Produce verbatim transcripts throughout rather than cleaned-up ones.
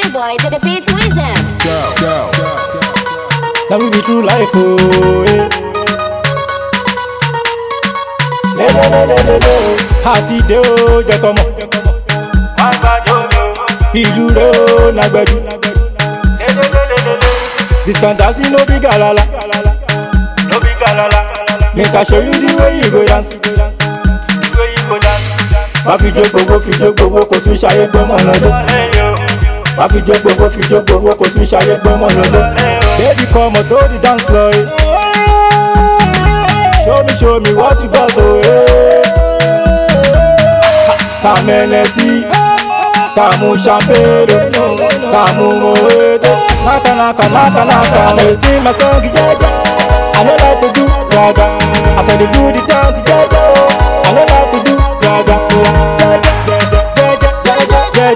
boy to the beat wizard. Girl, girl, girl, girl. Now we be true life, oh, yeah. Le le le le le le. Àti dé o, jẹ́ kọ́mọ. Má gbàjọ mi o. Ìlú rẹ̀ o, nàgbẹ̀dú. Le le le le le le. This fantasy no be galala. No be galala. Make I show you the way you go dance. The way you go dance. Má fi jó gbogbo, fi jó gbogbo, kò tún ṣayé gbọ́mọ lọ́dọ̀. Má fi jó gbogbo, fi jó gbogbo, kò tún ṣayé gbọ́mọ lọ́dọ̀. Baby come on to the dance floor. Show me, show me what you got, oh yeah. Come Hennessy, come champagne, come Moët. Naka naka naka naka. I say sing my song, yeah yeah. I know like to do raga. I say they do the dance, yeah yeah. I know like to do raga. Yeah yeah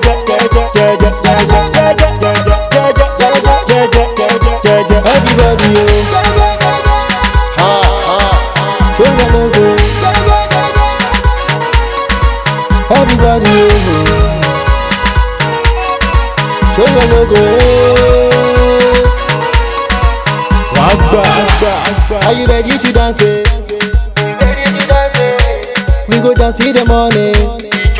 yeah. Everybody, oh, ha ha, show your logo. Everybody, oh, show your logo. Wagba, wagba. Are you ready to dance? eh? We go dance till the morning.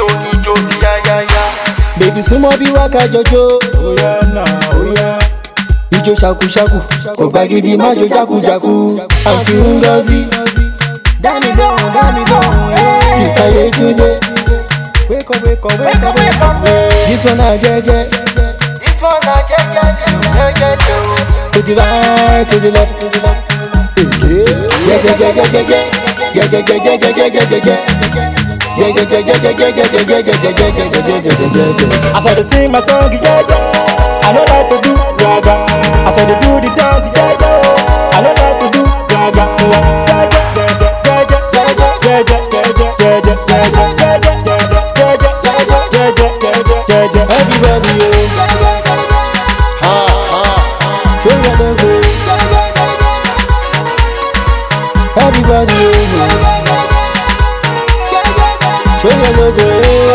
Baby, sumo bi waka jojo. Oh yeah, nah, oh yeah. Ijo shaku shaku, kò gbàgìdì má jó jaku jaku. Aunty Ngozi, dami down, dami down. Sister Yetunde, wake up, wake up, wake up, wake up. This one na jeje, This one na jeje, jeje, jeje. to the right, to the left, to the left. Jeje jeje jeje, jeje jeje jeje jeje jeje. Jeje jeje jeje jeje jeje jeje jeje jeje jeje. I said to sing my song, yeah yeah. I know like to do raga. I said to do the dance, yeah yeah. I know like to do raga. Yeah yeah. Everybody, oh, ha ha, show your logo. Everybody, oh, show your logo.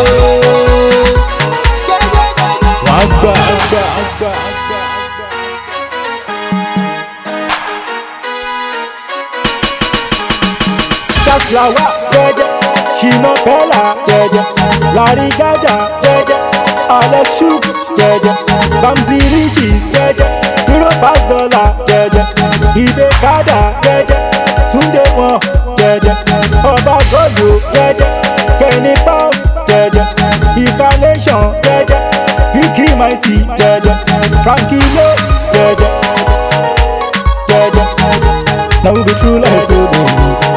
Wagba, wagba, wagba. Flower, jeje, Shina Bella, jeje, Larry Gaga, jeje, Alex Shooks, jeje, Ramsey Riches, jeje, Euro Pass Dollar, jeje, Ibe Kada, jeje, Tunde Won, jeje, Oba Goyo, jeje, Kenny Pounds, jeje, Incarnation, jeje, Vicky Mighty, jeje, Frankie Lo, jeje, jeje. Now we be true like a baby.